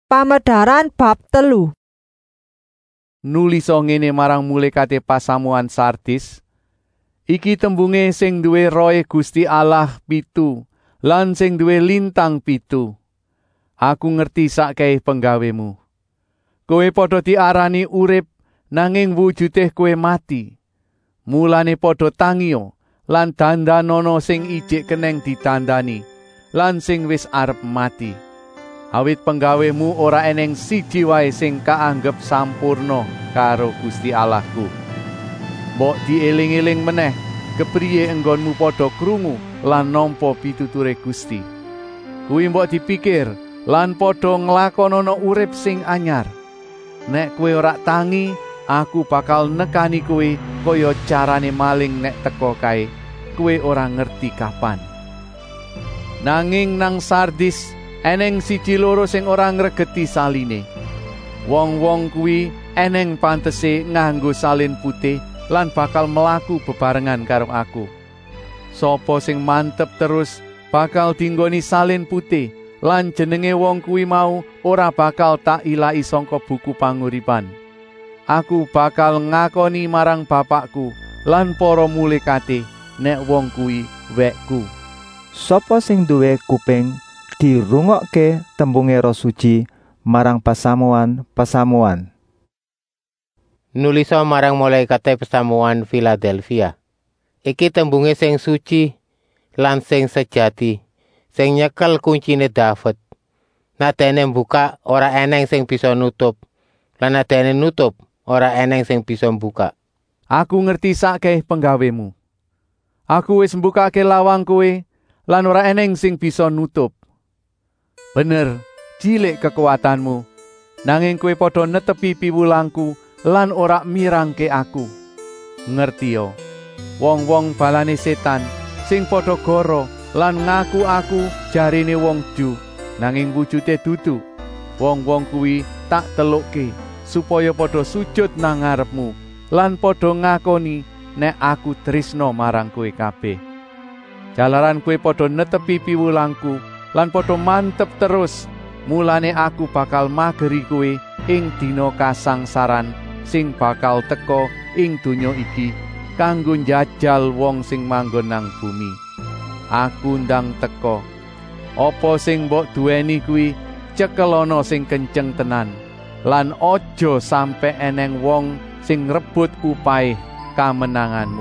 Pamedharan bab 3. Nulisa ngene marang mulékate pasamuan Sardis. Iki tembunge sing duwe rohe Gusti Allah 7 lan sing duwe lintang 7. Aku ngerti sakkehe penggawemu. Kowe padha diarani urip nanging wujude kowe mati. Mulane padha tangiya lan dandanono sing ijik keneng ditandani lan sing wis arep mati. Awit penggawemu ora eneng siji wae sing kaanggep sampurna karo Gusti Allahku. Mbok dieling-eling meneh kepriye enggonmu padha krungu lan nampa pituture Gusti. Kuwi mbok dipikir lan padha nglakonana urip sing anyar. Nek kowe ora tangi, aku bakal nekani kowe kaya carane maling nek teka kae. Kowe ora ngerti kapan. Nanging nang Sardis eneng siji loro sing ora ngregeti saline. Wong-wong kuwi eneng pantese nganggo salin putih lan bakal mlaku bebarengan karo aku. Sapa sing mantep terus bakal dinggoni salin putih lan jenenge wong kuwi mau ora bakal tak ilai sangka buku panguripan. Aku bakal ngakoni marang Bapakku lan para mulékate nek wong kuwi wekku. Sapa sing duwe kuping dirungokke tembunge Roh Suci marang pasamuan-pasamuan. Nulisa marang malaikate pasamuan Philadelphia. Iki tembunge sing suci lan sing sejati, sing nyekel kuncine David. Nadene mbuka ora eneng sing bisa nutup, lan nadene nutup ora eneng sing bisa mbuka. Aku ngerti sakkehe penggawemu. Aku wis mbukake lawang kowe lan ora eneng sing bisa nutup. Bener, cilik kekuatanmu, nanging kowe padha netepi piwulangku lan ora mirangke aku. Ngertiyo, wong-wong balane setan sing padha goro lan ngaku aku jarine wong Ju, nanging wujude dudu. Wong-wong kuwi tak telukke supaya padha sujud nang ngarepmu lan padha ngakoni nek aku tresna marang kowe kabeh. Jalaran kowe padha netepi piwulangku lan padha mantep terus, mulane aku bakal mageri kowe ing dina kasangsaran sing bakal teka ing donya iki kanggo njajal wong sing manggon nang bumi. Aku ndang teka. Apa sing mbok duweni kuwi cekelono sing kenceng tenan, lan aja sampe eneng wong sing ngrebut upahe kamenanganmu.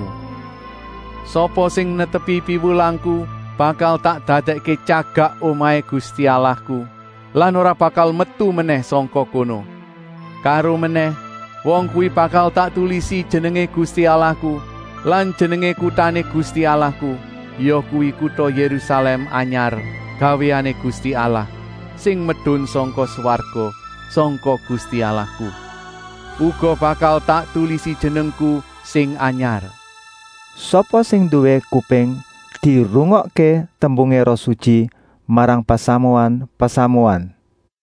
Sapa sing netepi piwulangku bakal tak dadekke cagak omahe Gusti Allahku lan ora bakal metu meneh sangka kono. Karo meneh wong kuwi bakal tak tulisi jenenge Gusti Allahku lan jenenge kutane Gusti Allahku, ya kuwi kutha Yerusalem anyar, gaweane Gusti Allah sing medhun sangka swarga, sangka Gusti Allahku. Uga bakal tak tulisi jenengku sing anyar. Sapa sing duwe kuping dirungokke tembunge Roh Suci marang pasamuan-pasamuan.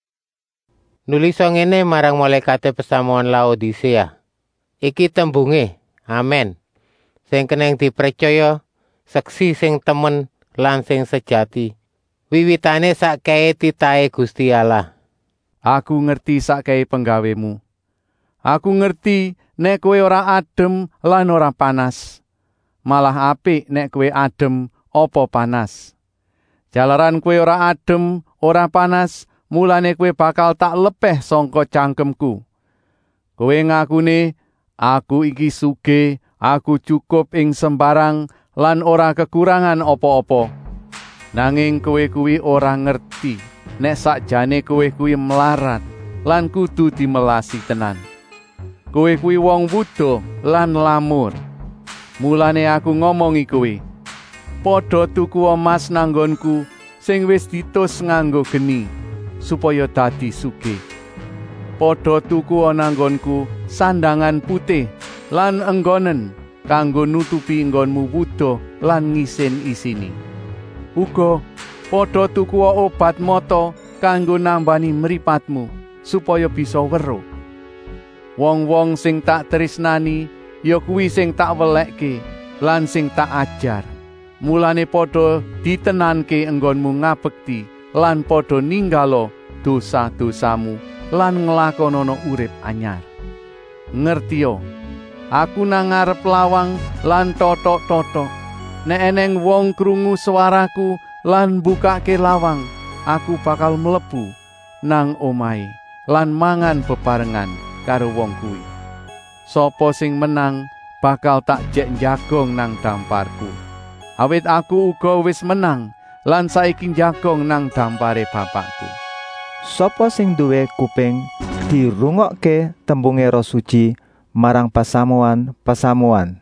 Nulisa ngene marang malaikate pasamuan Laodisea. Iki tembunge, amen, sing keneng dipercaya, seksi sing temen lan sing sejati, wiwitane sakkehe titahe Gusti Allah. Aku ngerti sakkehe penggawemu. Aku ngerti nek kowe ora adem lan ora panas. Malah apik nek kowe adem apa panas. Jalaran kowe ora adem, ora panas, mulane kowe bakal tak lepeh sangka cangkemku. Kowe ngakune, aku iki sugih, aku cukup ing sembarang lan ora kekurangan apa-apa. Nanging kowe kuwi ora ngerti nek sakjane kowe kuwi melarat lan kudu dimelasi tenan. Kowe kuwi wong wuda lan lamur. Mulane aku ngomongi kowe, padha tuku emas nanggonku sing wis ditus nganggo geni, supaya dadi sugih. Padha tuku nanggonku sandangan putih lan enggonen kanggo nutupi enggonmu wuda lan ngisin-isini. Uga padha tuku obat mata kanggo nambani mripatmu, supaya bisa weruh. Wong-wong sing tak tresnani ya kuwi sing tak welekke lan sing tak ajar. Mulane padha ditenanke enggonmu ngabekti lan padha ninggalo dosa-dosamu lan nglakonana urip anyar. Ngertiyo, aku nang ngarep lawang lan totok-totok. Nek eneng wong krungu swaraku lan mbukake lawang, aku bakal mlebu nang omahe lan mangan bebarengan karo wong kuwi. Sapa sing menang bakal tak jek njagong nang damparku. Awit aku uga wis menang lan saiki njagong nang dampare Bapakku. Sapa sing duwe kuping dirungokke tembunge Roh Suci marang pasamuan-pasamuan.